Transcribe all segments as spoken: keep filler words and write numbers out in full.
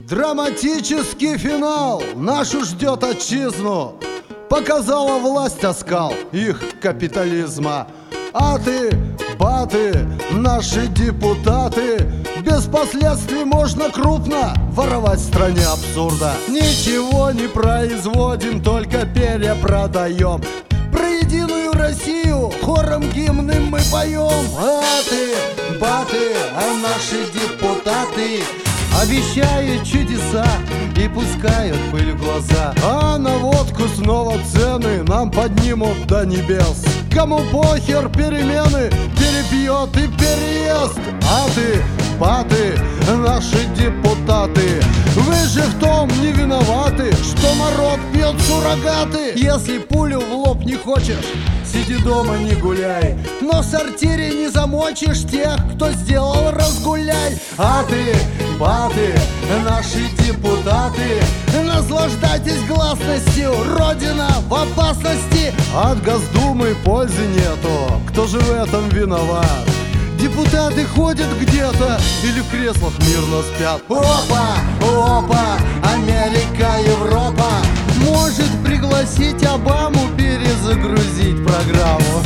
Драматический финал нашу ждет отчизну. Показала власть оскал их капитализма. Аты, баты, наши депутаты. Без последствий можно крупно воровать в стране абсурда. Ничего не производим, только перепродаем. Про единую Россию хором гимны мы поем. Аты, баты, а наши депутаты обещают чудеса и пускают пыль в глаза. А на водку снова цены нам поднимут до небес. Кому похер перемены, перепьет и переест. Аты, баты, наши депутаты, вы же в том не виноваты, что народ пьет суррогаты. Если пулю в лоб не хочешь, сиди дома, не гуляй. Но в сортире не замочишь тех, кто сделал разгуляй. Аты, баты, наши депутаты, наслаждайтесь гласностью, Родина в опасности. От Госдумы пользы нету, кто же в этом виноват? Депутаты ходят где-то или в креслах мирно спят. Опа, опа, Америка, Европа может пригласить Обаму перезагрузить программу.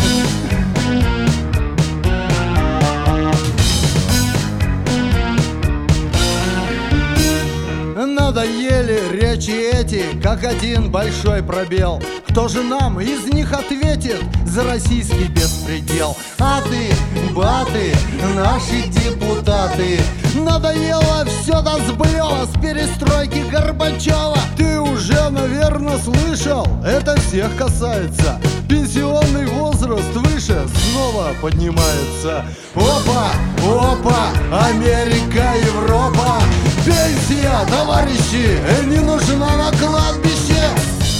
Надоели речи эти, как один большой пробел. Кто же нам из них ответит за российский беспредел? Аты, баты, наши депутаты, надоело все до сблева с перестройки Горбачева. Ты уже, наверное, слышал, это всех касается. Пенсионный возраст выше снова поднимается. Опа, опа, Америка, Европа, пенсия, товарищи, не нужна на кладбище.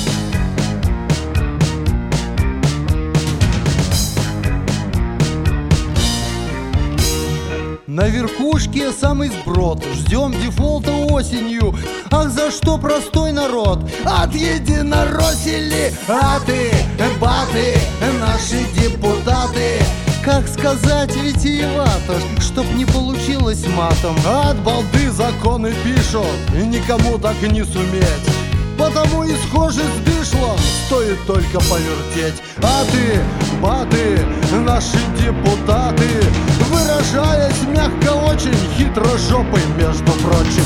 На верхушке самый сброд, ждем дефолта осенью. Ах, за что простой народ отъединоросили? Аты, баты, наши депутаты, как сказать витиевато, чтоб не получилось матом. От балды законы пишут, и никому так и не суметь. Потому и схожи с дышлом, стоит только повертеть. Аты, баты, наши депутаты, выражаясь мягко очень, хитрожопый, между прочим.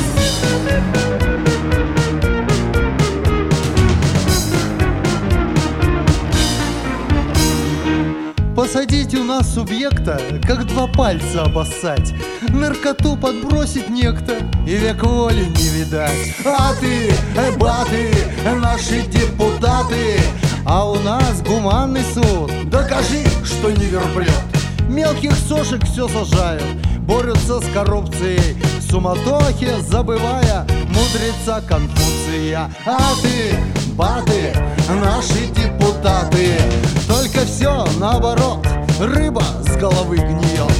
Посадить у нас субъекта, как два пальца обоссать. Наркоту подбросить некто, и век воли не видать. Аты, баты, наши депутаты, а у нас гуманный суд. Докажи, что не верблюд. Мелких сошек все сажают, борются с коррупцией, в суматохе забывая мудреца Конфуция. Аты, баты, наши депутаты, только все наоборот, рыба с головы гниет.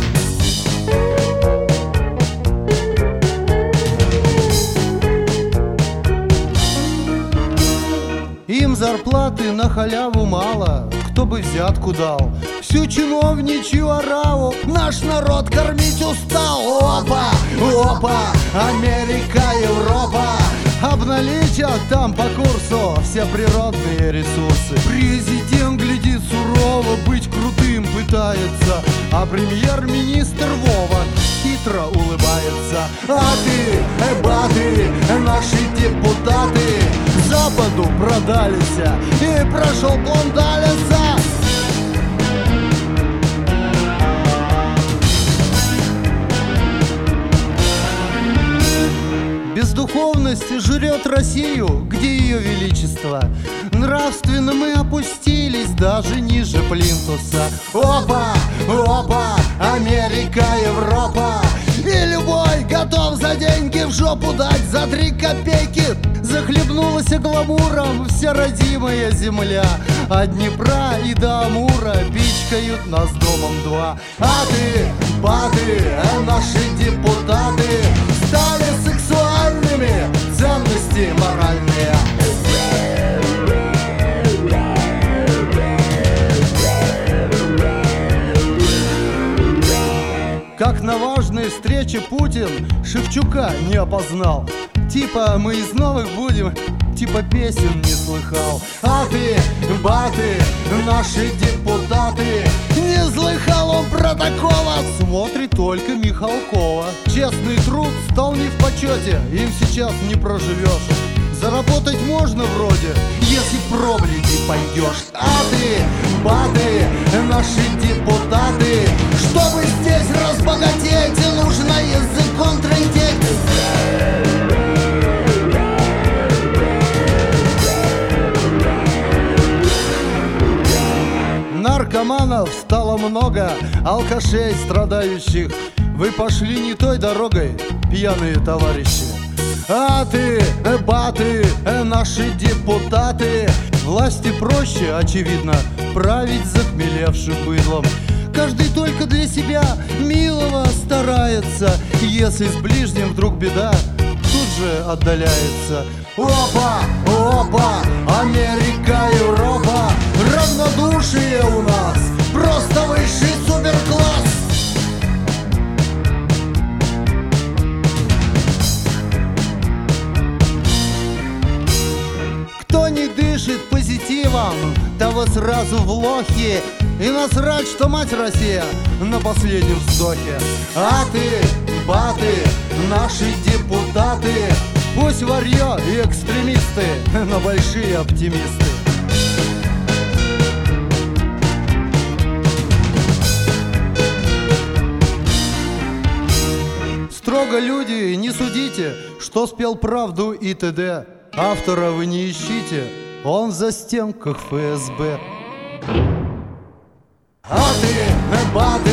Им зарплаты на халяву мало, кто бы взятку дал. Всю чиновничью ораву наш народ кормить устал. Опа, опа, Америка, Европа обналичат там по курсу все природные ресурсы. Президент глядит сурово, быть крутым пытается, а премьер-министр Вова хитро улыбается. Аты, баты, наши депутаты Западу продались, и прошел план Далеса. Бездуховность жрет Россию, где ее величество. Нравственно мы опустились даже ниже плинтуса. Опа, опа, Америка, Европа, и любой готов за деньги в жопу дать за три копейки. Захлебнулась гламуром вся родимая земля. От Днепра и до Амура пичкают нас домом два. Аты, баты, наши депутаты стали сексуальными, ценности моральные. Как на важной встрече Путин Шевчука не опознал. Типа мы из новых будем, типа песен не слыхал. А ты, баты, наши депутаты, не слыхал он про такого. Смотрит только Михалкова. Честный труд стал не в почете, им сейчас не проживешь. Заработать можно вроде, если проблеки пойдешь. А ты, баты, наши депутаты, чтобы здесь разбогатеть, нужно язык контртекст. Наркоманов стало много, алкашей страдающих. Вы пошли не той дорогой, пьяные товарищи. А ты, баты, наши депутаты, власти проще, очевидно, править захмелевшим быдлом. Каждый только для себя милого старается. Если с ближним вдруг беда, тут же отдаляется. Опа, опа, Америка, Европа, равнодушие у нас, просто высший суперкласс. Кто не дышит позитивом, того сразу в лохи. И насрать, что мать Россия на последнем вздохе. А ты, баты, наши депутаты, пусть варьё и экстремисты, но большие оптимисты. Строго, люди, не судите, что спел правду и т.д. Автора вы не ищите, он в застенках эф эс бэ. А ты, баты,